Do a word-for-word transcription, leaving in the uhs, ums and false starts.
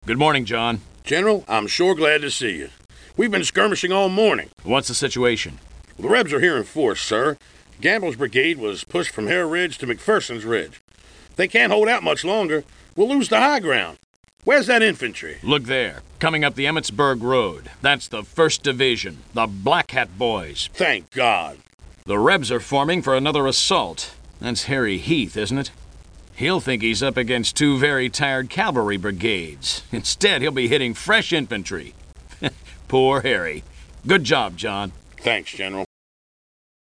Good morning, John. General, I'm sure glad to see you. We've been skirmishing all morning. What's the situation? The Rebs are here in force, sir. Gamble's brigade was pushed from Hare Ridge to McPherson's Ridge. They can't hold out much longer. We'll lose the high ground. Where's that infantry? Look there, coming up the Emmetsburg Road. That's the first Division, the Black Hat Boys. Thank God. The Rebs are forming for another assault. That's Harry Heath, isn't it? He'll think he's up against two very tired cavalry brigades. Instead, he'll be hitting fresh infantry. Poor Harry. Good job, John. Thanks, General.